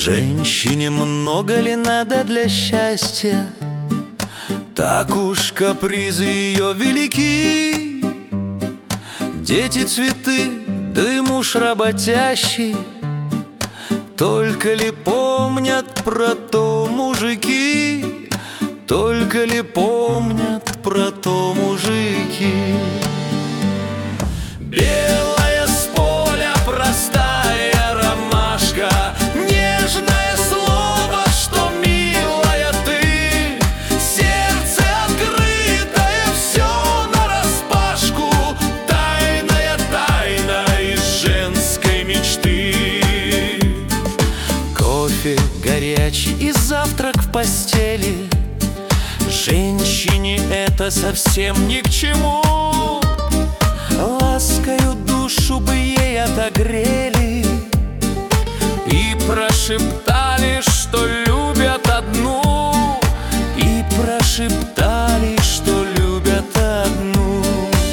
Женщине много ли надо для счастья? Так уж капризы ее велики. Дети, цветы, да и муж работящий. Только ли помнят про то мужики? Только ли помнят про то мужики? Белая с поля простая ромашка, нежное слово, что милая ты, сердце открытое, все нараспашку, тайная тайна из женской мечты. Кофе горячий и завтрак в постели, женщине это совсем ни к чему. Ласкою душу бы ей отогрели и прошептали, что любят одну, и прошептали, что любят одну.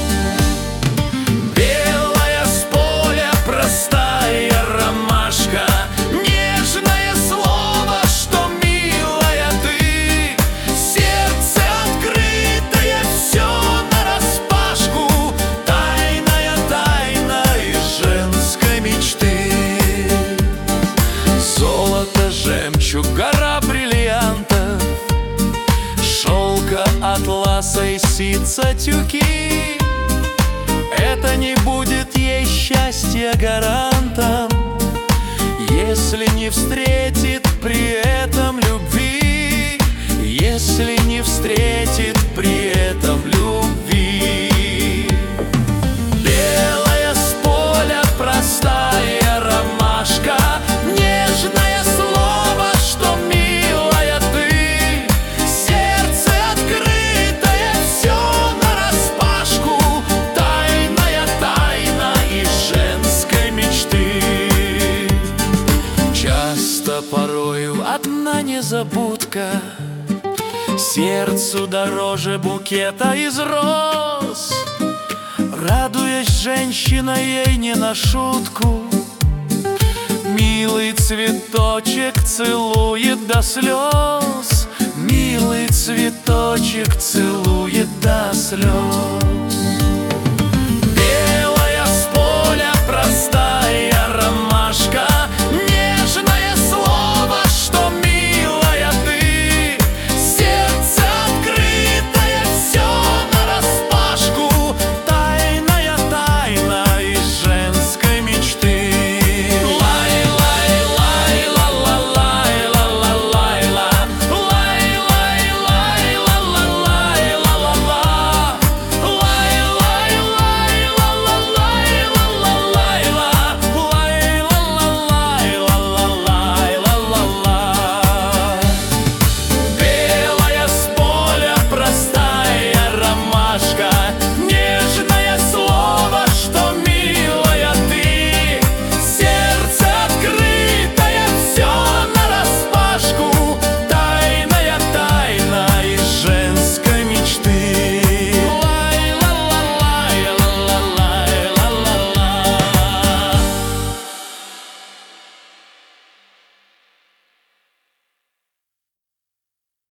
Белая с поля простая ромашка, нежное слово, что милая ты, сердце открытое, все нараспашку, тайная тайна из женской мечты. Золото, жемчуг, гора бриллиантов, шелка, атласа и ситца тюки. Это не будет ей счастья гарантом, если не встретит при этом любви, если не встретит при этом любви. Белая с поля простая ромашка, нежное слово, что милая ты, сердце открытое, все нараспашку, тайная тайна из женской мечты. Часто порою одна незабудка сердцу дороже букета из роз. Радуясь, женщина ей не на шутку, милый цветочек целует до слез, милый цветочек целует до слез.